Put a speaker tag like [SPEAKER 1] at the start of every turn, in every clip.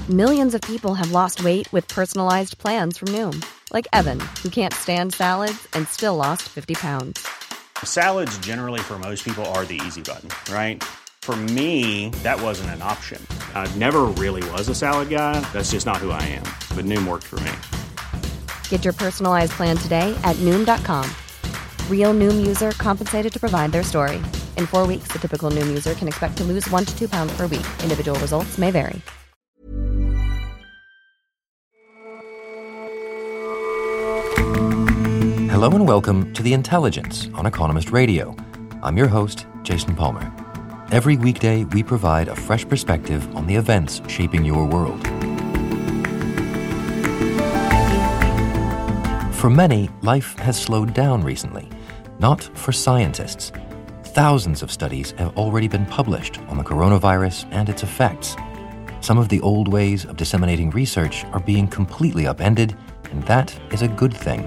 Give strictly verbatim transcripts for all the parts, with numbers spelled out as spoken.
[SPEAKER 1] Millions of people have lost weight with personalized plans from Noom. Like Evan, who can't stand salads and still lost fifty pounds.
[SPEAKER 2] Salads generally for most people are the easy button, right? For me, that wasn't an option. I never really was a salad guy. That's just not who I am. But Noom worked for me.
[SPEAKER 1] Get your personalized plan today at Noom dot com. Real Noom user compensated to provide their story. In four weeks, the typical Noom user can expect to lose one to two pounds per week. Individual results may vary.
[SPEAKER 3] Hello and welcome to The Intelligence on Economist Radio. I'm your host, Jason Palmer. Every weekday, we provide a fresh perspective on the events shaping your world. For many, life has slowed down recently. Not for scientists. Thousands of studies have already been published on the coronavirus and its effects. Some of the old ways of disseminating research are being completely upended, and that is a good thing.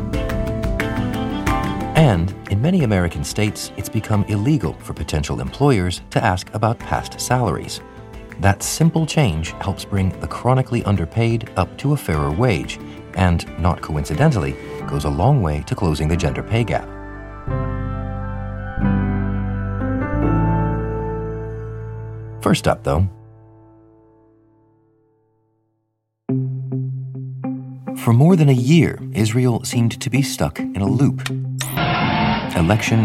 [SPEAKER 3] And in many American states, it's become illegal for potential employers to ask about past salaries. That simple change helps bring the chronically underpaid up to a fairer wage, and, not coincidentally, goes a long way to closing the gender pay gap. First up, though, for more than a year, Israel seemed to be stuck in a loop. Election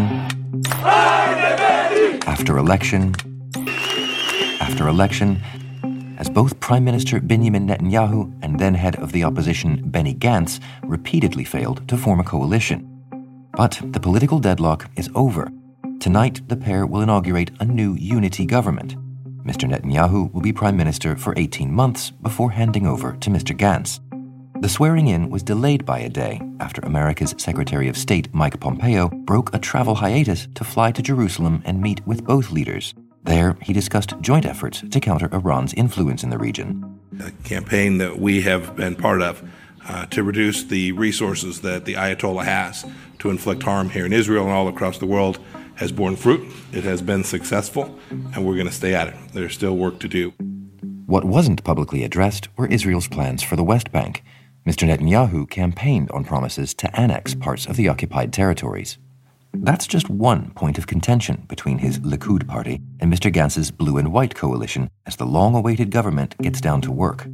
[SPEAKER 3] after election after election, as both Prime Minister Benjamin Netanyahu and then head of the opposition Benny Gantz repeatedly failed to form a coalition. But the political deadlock is over. Tonight, the pair will inaugurate a new unity government. Mister Netanyahu will be Prime Minister for eighteen months before handing over to Mister Gantz. The swearing-in was delayed by a day after America's Secretary of State Mike Pompeo broke a travel hiatus to fly to Jerusalem and meet with both leaders. There, he discussed joint efforts to counter Iran's influence in the region.
[SPEAKER 4] A campaign that we have been part of uh, to reduce the resources that the Ayatollah has to inflict harm here in Israel and all across the world has borne fruit. It has been successful, and we're going to stay at it. There's still work to do.
[SPEAKER 3] What wasn't publicly addressed were Israel's plans for the West Bank. Mister Netanyahu campaigned on promises to annex parts of the occupied territories. That's just one point of contention between his Likud party and Mister Gantz's blue and white coalition as the long-awaited government gets down to work.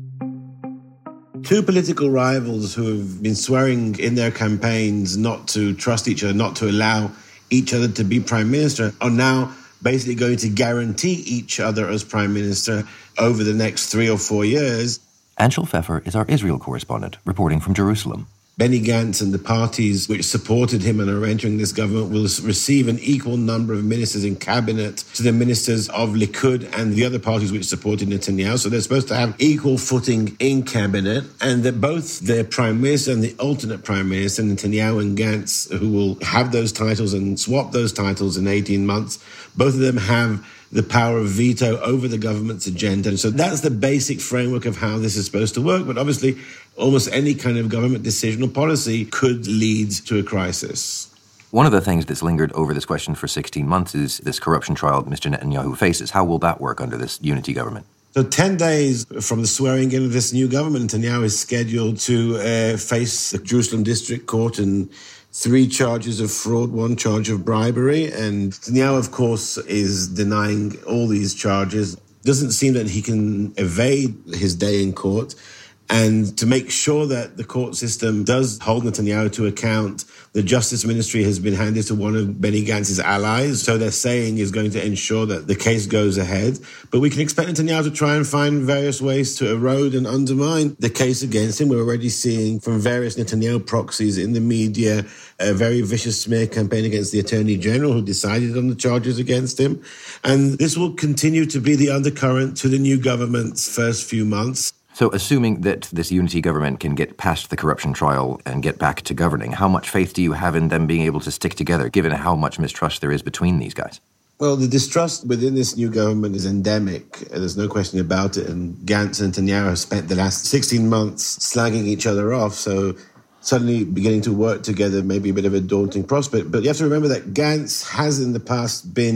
[SPEAKER 5] Two political rivals who have been swearing in their campaigns not to trust each other, not to allow each other to be prime minister, are now basically going to guarantee each other as prime minister over the next three or four years.
[SPEAKER 3] Anshel Pfeffer is our Israel correspondent, reporting from Jerusalem.
[SPEAKER 5] Benny Gantz and the parties which supported him and are entering this government will receive an equal number of ministers in cabinet to the ministers of Likud and the other parties which supported Netanyahu. So they're supposed to have equal footing in cabinet, and that both their prime minister and the alternate prime minister, Netanyahu and Gantz, who will have those titles and swap those titles in eighteen months, both of them have the power of veto over the government's agenda. And so that's the basic framework of how this is supposed to work. But obviously, almost any kind of government decision or policy could lead to a crisis.
[SPEAKER 3] One of the things that's lingered over this question for sixteen months is this corruption trial Mister Netanyahu faces. How will that work under this unity government?
[SPEAKER 5] So ten days from the swearing in of this new government, Netanyahu is scheduled to uh, face the Jerusalem District Court and three charges of fraud, one charge of bribery. And Netanyahu, of course, is denying all these charges. Doesn't seem that he can evade his day in court. And to make sure that the court system does hold Netanyahu to account, the Justice Ministry has been handed to one of Benny Gantz's allies. So they're saying is going to ensure that the case goes ahead. But we can expect Netanyahu to try and find various ways to erode and undermine the case against him. We're already seeing from various Netanyahu proxies in the media a very vicious smear campaign against the Attorney General who decided on the charges against him. And this will continue to be the undercurrent to the new government's first few months.
[SPEAKER 3] So assuming that this unity government can get past the corruption trial and get back to governing, how much faith do you have in them being able to stick together, given how much mistrust there is between these guys?
[SPEAKER 5] Well, the distrust within this new government is endemic. There's no question about it. And Gantz and Netanyahu have spent the last sixteen months slagging each other off. So suddenly beginning to work together may be a bit of a daunting prospect. But you have to remember that Gantz has in the past been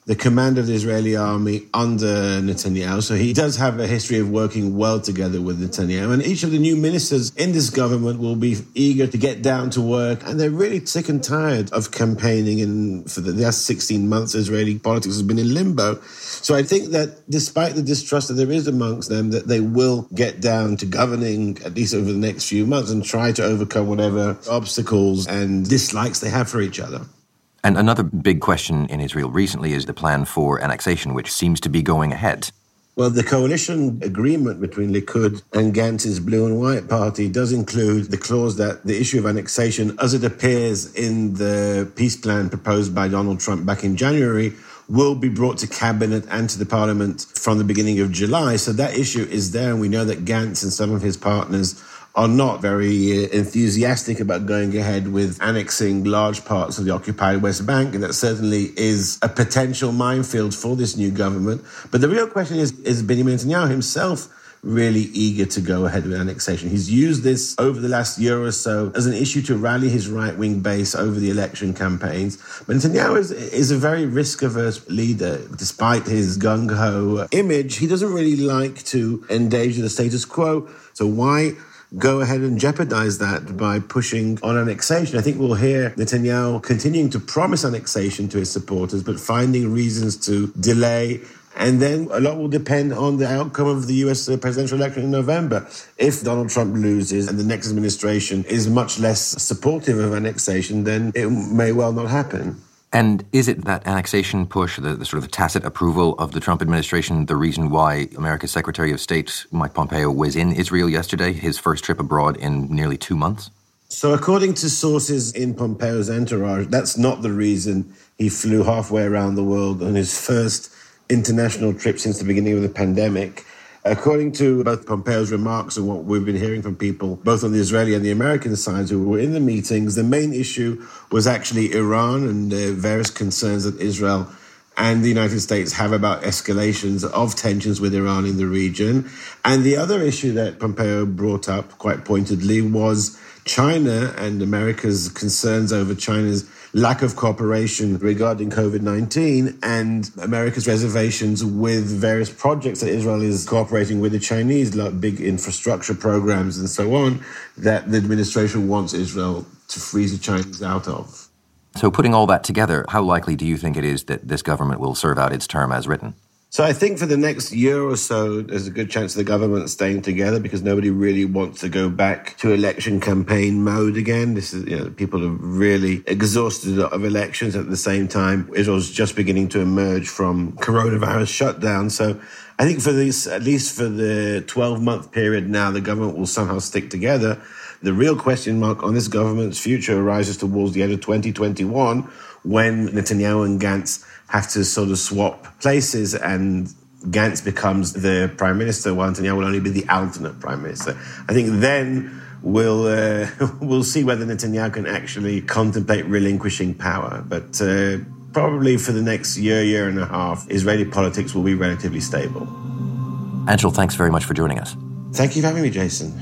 [SPEAKER 5] the commander of the Israeli army under Netanyahu. So he does have a history of working well together with Netanyahu. And each of the new ministers in this government will be eager to get down to work. And they're really sick and tired of campaigning. And for the last sixteen months, Israeli politics has been in limbo. So I think that despite the distrust that there is amongst them, that they will get down to governing, at least over the next few months, and try to overcome whatever obstacles and dislikes they have for each other.
[SPEAKER 3] And another big question in Israel recently is the plan for annexation, which seems to be going ahead.
[SPEAKER 5] Well, the coalition agreement between Likud and Gantz's Blue and White Party does include the clause that the issue of annexation, as it appears in the peace plan proposed by Donald Trump back in January, will be brought to cabinet and to the parliament from the beginning of July. So that issue is there, and we know that Gantz and some of his partners are not very enthusiastic about going ahead with annexing large parts of the occupied West Bank, and that certainly is a potential minefield for this new government. But the real question is, is Benjamin Netanyahu himself really eager to go ahead with annexation? He's used this over the last year or so as an issue to rally his right-wing base over the election campaigns. But Netanyahu is, is a very risk-averse leader. Despite his gung-ho image, he doesn't really like to endanger the status quo. So why go ahead and jeopardize that by pushing on annexation? I think we'll hear Netanyahu continuing to promise annexation to his supporters, but finding reasons to delay. And then a lot will depend on the outcome of the U S presidential election in November. If Donald Trump loses and the next administration is much less supportive of annexation, then it may well not happen.
[SPEAKER 3] And is it that annexation push, the, the sort of tacit approval of the Trump administration, the reason why America's Secretary of State, Mike Pompeo, was in Israel yesterday, his first trip abroad in nearly two months?
[SPEAKER 5] So according to sources in Pompeo's entourage, that's not the reason he flew halfway around the world on his first international trip since the beginning of the pandemic. According to both Pompeo's remarks and what we've been hearing from people, both on the Israeli and the American sides who were in the meetings, the main issue was actually Iran and uh, various concerns that Israel and the United States have about escalations of tensions with Iran in the region. And the other issue that Pompeo brought up quite pointedly was China and America's concerns over China's lack of cooperation regarding COVID nineteen and America's reservations with various projects that Israel is cooperating with the Chinese, like big infrastructure programs and so on, that the administration wants Israel to freeze the Chinese out of.
[SPEAKER 3] So putting all that together, how likely do you think it is that this government will serve out its term as written?
[SPEAKER 5] So I think for the next year or so, there's a good chance of the government staying together because nobody really wants to go back to election campaign mode again. This is, you know, people are really exhausted of elections. At the same time, Israel's just beginning to emerge from coronavirus shutdown. So I think for this, at least for the twelve-month period now, the government will somehow stick together. The real question mark on this government's future arises towards the end of twenty twenty-one, when Netanyahu and Gantz have to sort of swap places and Gantz becomes the prime minister, while Netanyahu will only be the alternate prime minister. I think then we'll, uh, we'll see whether Netanyahu can actually contemplate relinquishing power. But uh, probably for the next year, year and a half, Israeli politics will be relatively stable.
[SPEAKER 3] Anshel, thanks very much for joining us.
[SPEAKER 5] Thank you for having me, Jason.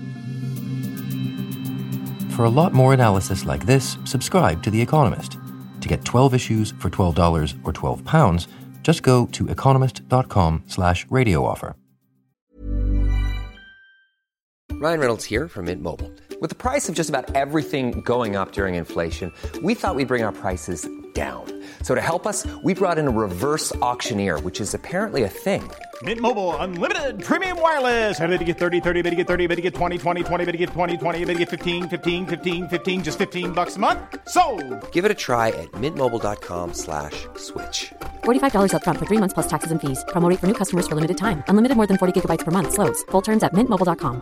[SPEAKER 3] For a lot more analysis like this, subscribe to The Economist. To get twelve issues for twelve dollars or twelve pounds, just go to economist.com slash radio offer.
[SPEAKER 6] Ryan Reynolds here from Mint Mobile. With the price of just about everything going up during inflation, we thought we'd bring our prices down. So to help us, we brought in a reverse auctioneer, which is apparently a thing.
[SPEAKER 7] Mint Mobile Unlimited Premium Wireless. How to get thirty, thirty, how to get thirty, how to get twenty, twenty, twenty, how to get twenty, twenty, how to get fifteen, fifteen, fifteen, fifteen, just fifteen bucks a month? Sold!
[SPEAKER 6] Give it a try at mintmobile.com slash switch.
[SPEAKER 8] forty-five dollars up front for three months plus taxes and fees. Promo rate for new customers for limited time. Unlimited more than forty gigabytes per month. Slows full terms at mint mobile dot com.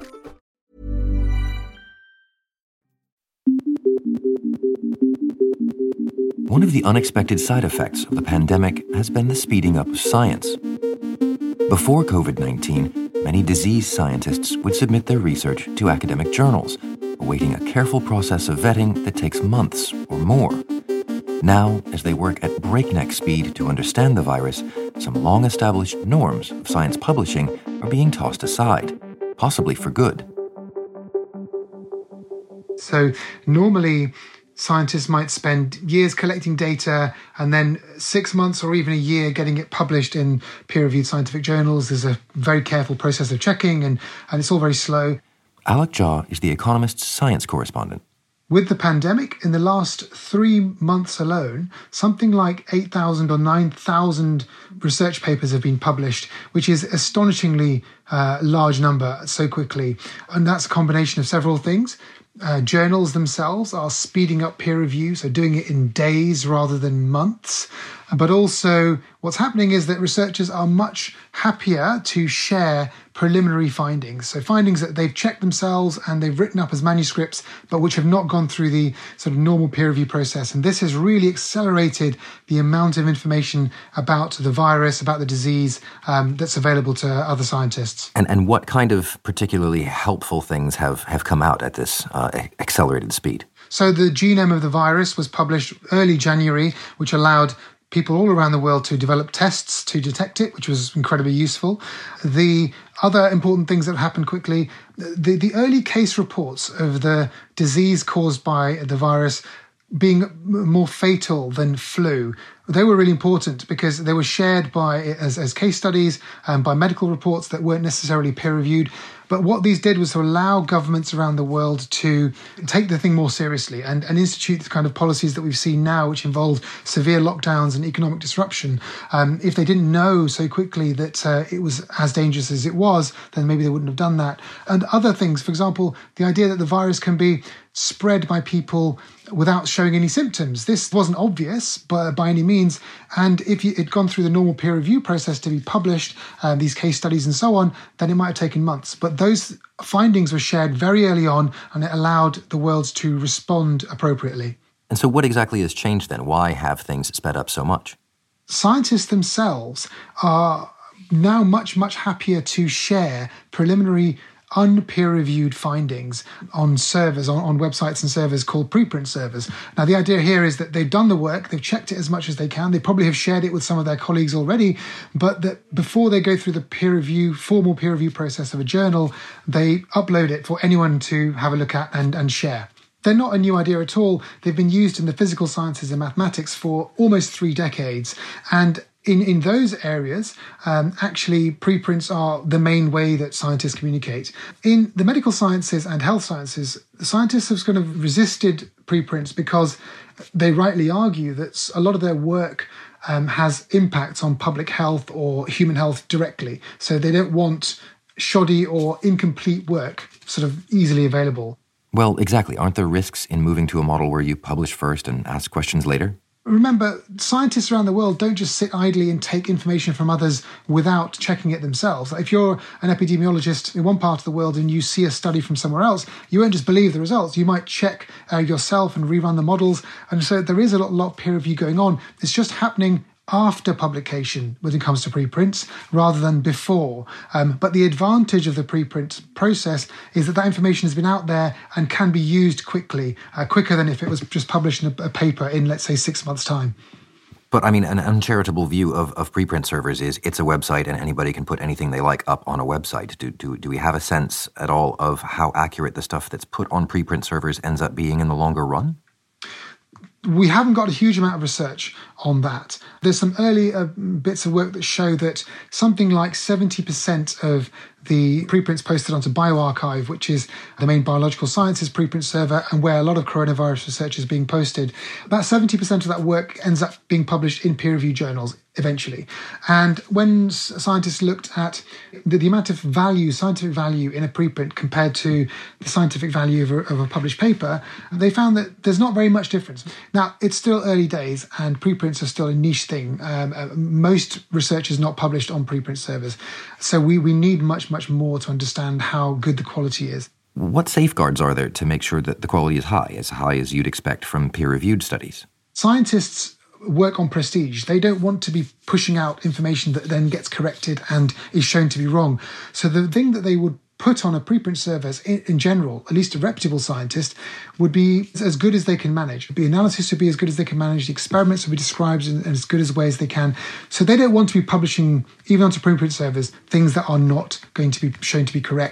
[SPEAKER 3] One of the unexpected side effects of the pandemic has been the speeding up of science. Before covid nineteen, many disease scientists would submit their research to academic journals, awaiting a careful process of vetting that takes months or more. Now, as they work at breakneck speed to understand the virus, some long-established norms of science publishing are being tossed aside, possibly for good.
[SPEAKER 9] So normally Scientists might spend years collecting data and then six months or even a year getting it published in peer-reviewed scientific journals. There's a very careful process of checking, and, and it's all very slow.
[SPEAKER 3] Alec Jha is The Economist's science correspondent.
[SPEAKER 9] With the pandemic, in the last three months alone, something like eight thousand or nine thousand research papers have been published, which is astonishingly uh, large number so quickly. And that's a combination of several things. Uh, journals themselves are speeding up peer review, so doing it in days rather than months. But also what's happening is that researchers are much happier to share preliminary findings. So findings that they've checked themselves and they've written up as manuscripts, but which have not gone through the sort of normal peer review process. And this has really accelerated the amount of information about the virus, about the disease um, that's available to other scientists.
[SPEAKER 3] And and what kind of particularly helpful things have, have come out at this uh, accelerated speed?
[SPEAKER 9] So the genome of the virus was published early January, which allowed people all around the world to develop tests to detect it, which was incredibly useful. The other important things that happened quickly, the, the early case reports of the disease caused by the virus being more fatal than flu, they were really important because they were shared by as, as case studies and by medical reports that weren't necessarily peer-reviewed. But what these did was to allow governments around the world to take the thing more seriously and, and institute the kind of policies that we've seen now, which involve severe lockdowns and economic disruption. Um, if they didn't know so quickly that uh, it was as dangerous as it was, then maybe they wouldn't have done that. And other things, for example, the idea that the virus can be spread by people without showing any symptoms. This wasn't obvious by, by any means. And if it had gone through the normal peer review process to be published, uh, these case studies and so on, then it might have taken months. But those findings were shared very early on, and it allowed the world to respond appropriately.
[SPEAKER 3] And so what exactly has changed then? Why have things sped up so much?
[SPEAKER 9] Scientists themselves are now much, much happier to share preliminary unpeer-reviewed findings on servers, on, on websites and servers called preprint servers. Now, the idea here is that they've done the work, they've checked it as much as they can, they probably have shared it with some of their colleagues already, but that before they go through the peer review, formal peer review process of a journal, they upload it for anyone to have a look at and, and share. They're not a new idea at all. They've been used in the physical sciences and mathematics for almost three decades. And In in those areas, um, actually, preprints are the main way that scientists communicate. In the medical sciences and health sciences, the scientists have kind of resisted preprints because they rightly argue that a lot of their work um, has impacts on public health or human health directly. So they don't want shoddy or incomplete work sort of easily available.
[SPEAKER 3] Well, exactly. Aren't there risks in moving to a model where you publish first and ask questions later?
[SPEAKER 9] Remember, scientists around the world don't just sit idly and take information from others without checking it themselves. If you're an epidemiologist in one part of the world and you see a study from somewhere else, you won't just believe the results. You might check uh, yourself and rerun the models. And so there is a lot, lot of peer review going on. It's just happening after publication when it comes to preprints rather than before. Um, but the advantage of the preprint process is that that information has been out there and can be used quickly, uh, quicker than if it was just published in a, a paper in, let's say, six months' time.
[SPEAKER 3] But, I mean, an uncharitable view of, of preprint servers is it's a website and anybody can put anything they like up on a website. Do, do, do we have a sense at all of how accurate the stuff that's put on preprint servers ends up being in the longer run?
[SPEAKER 9] We haven't got a huge amount of research on that. There's some early uh, bits of work that show that something like seventy percent of the preprints posted onto bioRxiv, which is the main biological sciences preprint server and where a lot of coronavirus research is being posted, about seventy percent of that work ends up being published in peer-reviewed journals eventually. And when scientists looked at the, the amount of value, scientific value in a preprint compared to the scientific value of a, of a published paper, they found that there's not very much difference. Now, it's still early days and preprints are still a niche thing. Um, uh, most research is not published on preprint servers. So we, we need much, much more to understand how good the quality is.
[SPEAKER 3] What safeguards are there to make sure that the quality is high, as high as you'd expect from peer-reviewed studies?
[SPEAKER 9] Scientists work on prestige. They don't want to be pushing out information that then gets corrected and is shown to be wrong. So the thing that they would put on a preprint server in, in general, at least a reputable scientist, would be as good as they can manage. The analysis would be as good as they can manage. The experiments would be described in, in as good as ways they can. So they don't want to be publishing, even onto preprint servers, things that are not going to be shown to be correct.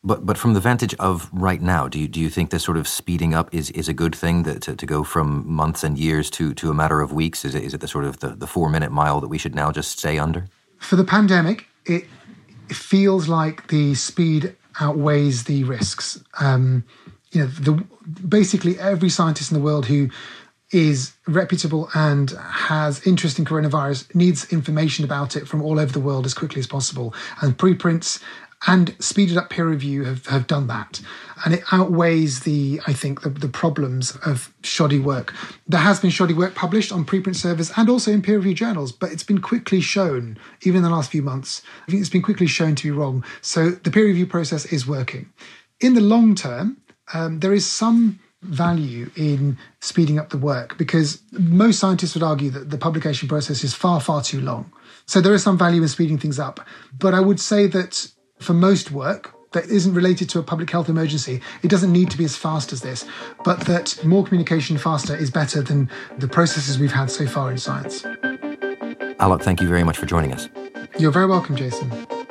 [SPEAKER 3] But but from the vantage of right now, do you do you think this sort of speeding up is, is a good thing, that to, to go from months and years to, to a matter of weeks? Is it is it the sort of the, the four-minute mile that we should now just stay under?
[SPEAKER 9] For the pandemic, it feels like the speed outweighs the risks. Um, you know, the, basically every scientist in the world who is reputable and has interest in coronavirus needs information about it from all over the world as quickly as possible. And preprints and speeded up peer review have, have done that. And it outweighs the, I think, the, the problems of shoddy work. There has been shoddy work published on preprint servers and also in peer review journals, but it's been quickly shown, even in the last few months, I think it's been quickly shown to be wrong. So the peer review process is working. In the long term, um, there is some value in speeding up the work, because most scientists would argue that the publication process is far, far too long. So there is some value in speeding things up. But I would say that for most work that isn't related to a public health emergency, it doesn't need to be as fast as this, but that more communication faster is better than the processes we've had so far in science.
[SPEAKER 3] Alok, thank you very much for joining us.
[SPEAKER 9] You're very welcome, Jason.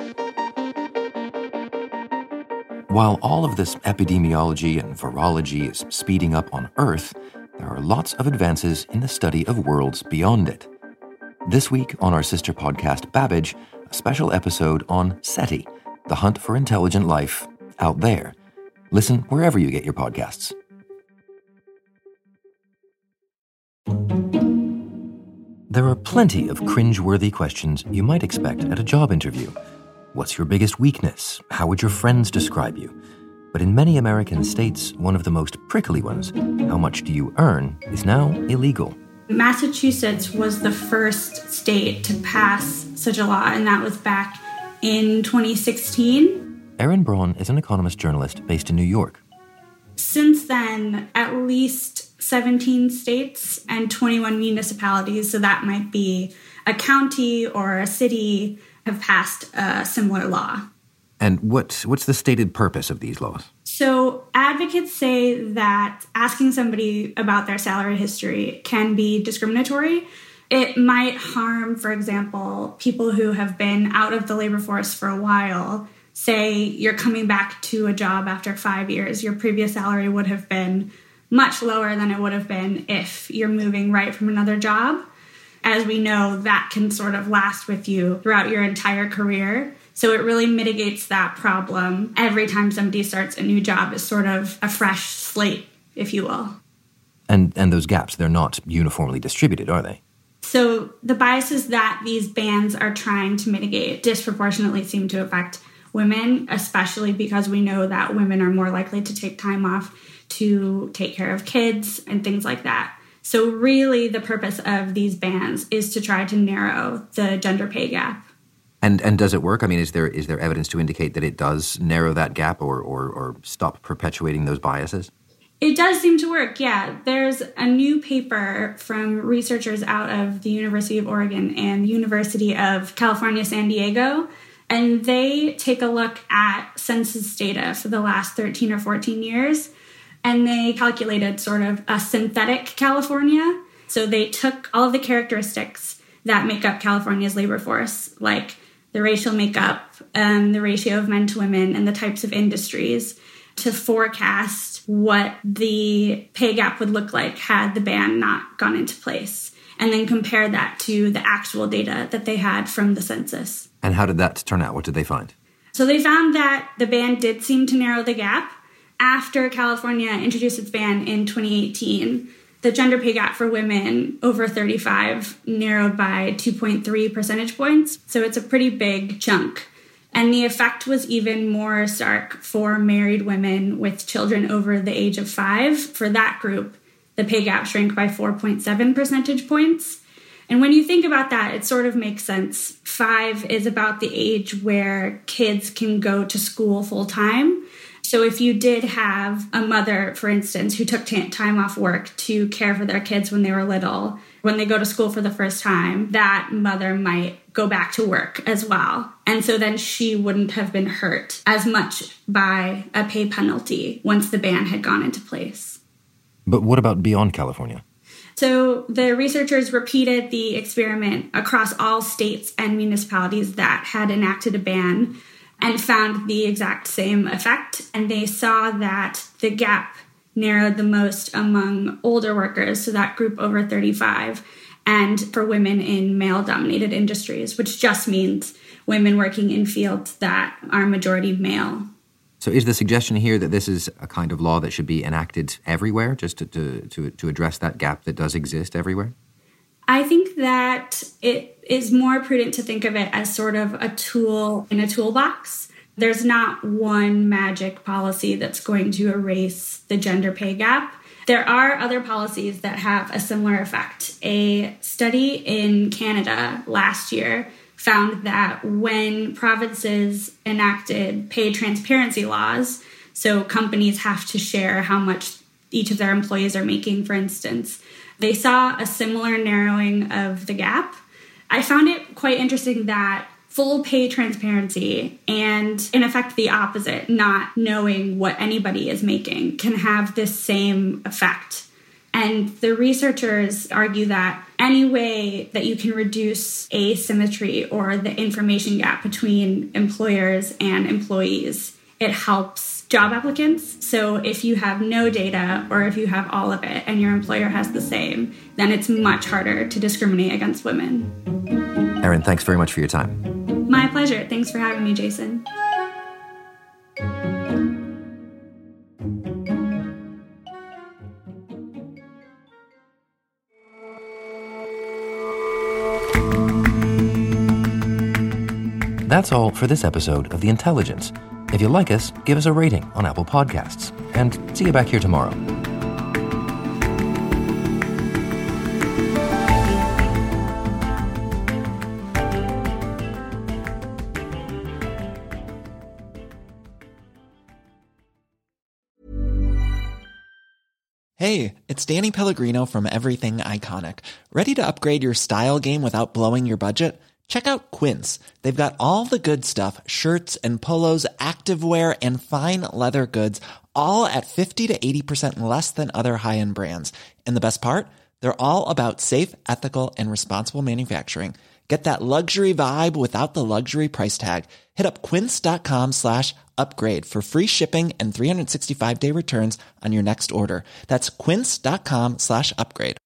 [SPEAKER 3] While all of this epidemiology and virology is speeding up on Earth, there are lots of advances in the study of worlds beyond it. This week on our sister podcast, Babbage, a special episode on SETI, the hunt for intelligent life out there. Listen wherever you get your podcasts. There are plenty of cringe-worthy questions you might expect at a job interview. What's your biggest weakness? How would your friends describe you? But in many American states, one of the most prickly ones, how much do you earn, is now illegal.
[SPEAKER 10] Massachusetts was the first state to pass such a law, and that was back in twenty sixteen.
[SPEAKER 3] Erin Braun is an economist journalist based in New York.
[SPEAKER 10] Since then, at least seventeen states and twenty-one municipalities, so that might be a county or a city, have passed a similar law.
[SPEAKER 3] And what, what's the stated purpose of these laws?
[SPEAKER 10] So advocates say that asking somebody about their salary history can be discriminatory. It might harm, for example, people who have been out of the labor force for a while. Say you're coming back to a job after five years. Your previous salary would have been much lower than it would have been if you're moving right from another job. As we know, that can sort of last with you throughout your entire career. So it really mitigates that problem. Every time somebody starts a new job, is sort of a fresh slate, if you will.
[SPEAKER 3] And and those gaps, they're not uniformly distributed, are they?
[SPEAKER 10] So the biases that these bans are trying to mitigate disproportionately seem to affect women, especially because we know that women are more likely to take time off to take care of kids and things like that. So really the purpose of these bans is to try to narrow the gender pay gap.
[SPEAKER 3] And and does it work? I mean, is there is there evidence to indicate that it does narrow that gap or, or, or stop perpetuating those biases?
[SPEAKER 10] It does seem to work, yeah. There's a new paper from researchers out of the University of Oregon and the University of California, San Diego, and they take a look at census data for the last thirteen or fourteen years, and they calculated sort of a synthetic California. So they took all of the characteristics that make up California's labor force, like the racial makeup, um, the ratio of men to women, and the types of industries, to forecast what the pay gap would look like had the ban not gone into place, and then compare that to the actual data that they had from the census.
[SPEAKER 3] And how did that turn out? What did they find?
[SPEAKER 10] So they found that the ban did seem to narrow the gap. After California introduced its ban in twenty eighteen, the gender pay gap for women over thirty-five narrowed by two point three percentage points. So it's a pretty big chunk. And the effect was even more stark for married women with children over the age of five. For that group, the pay gap shrank by four point seven percentage points. And when you think about that, it sort of makes sense. Five is about the age where kids can go to school full time. So if you did have a mother, for instance, who took t- time off work to care for their kids when they were little, when they go to school for the first time, that mother might go back to work as well. And so then she wouldn't have been hurt as much by a pay penalty once the ban had gone into place.
[SPEAKER 3] But what about beyond California?
[SPEAKER 10] So the researchers repeated the experiment across all states and municipalities that had enacted a ban. and found the exact same effect. And they saw that the gap narrowed the most among older workers, so that group over thirty-five, and for women in male-dominated industries, which just means women working in fields that are majority male.
[SPEAKER 3] So is the suggestion here that this is a kind of law that should be enacted everywhere, just to, to, to, to address that gap that does exist everywhere?
[SPEAKER 10] I think that it is more prudent to think of it as sort of a tool in a toolbox. There's not one magic policy that's going to erase the gender pay gap. There are other policies that have a similar effect. A study in Canada last year found that when provinces enacted pay transparency laws, so companies have to share how much each of their employees are making, for instance, they saw a similar narrowing of the gap. I found it quite interesting that full pay transparency and, in effect, the opposite, not knowing what anybody is making, can have this same effect. And the researchers argue that any way that you can reduce asymmetry or the information gap between employers and employees, it helps job applicants. So if you have no data or if you have all of it and your employer has the same, then it's much harder to discriminate against women.
[SPEAKER 3] Erin, thanks very much for your time.
[SPEAKER 10] My pleasure. Thanks for having me, Jason.
[SPEAKER 3] That's all for this episode of The Intelligence. If you like us, give us a rating on Apple Podcasts. And see you back here tomorrow.
[SPEAKER 11] Hey, it's Danny Pellegrino from Everything Iconic. Ready to upgrade your style game without blowing your budget? Check out Quince. They've got all the good stuff, shirts and polos, activewear, and fine leather goods, all at fifty to eighty percent less than other high-end brands. And the best part? They're all about safe, ethical, and responsible manufacturing. Get that luxury vibe without the luxury price tag. Hit up quince.com slash upgrade for free shipping and three sixty-five day returns on your next order. That's quince.com slash upgrade.